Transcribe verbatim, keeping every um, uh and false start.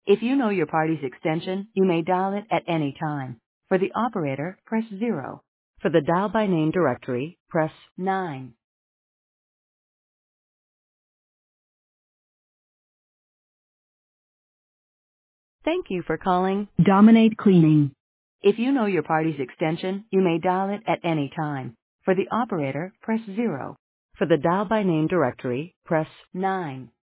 If you know your party's extension, you may dial it at any time. For the operator, press zero. For the dial by name directory, press nine. Thank you for calling Dominate Cleaning. If you know your party's extension, you may dial it at any time. For the operator, press zero. For the dial by name directory, press nine.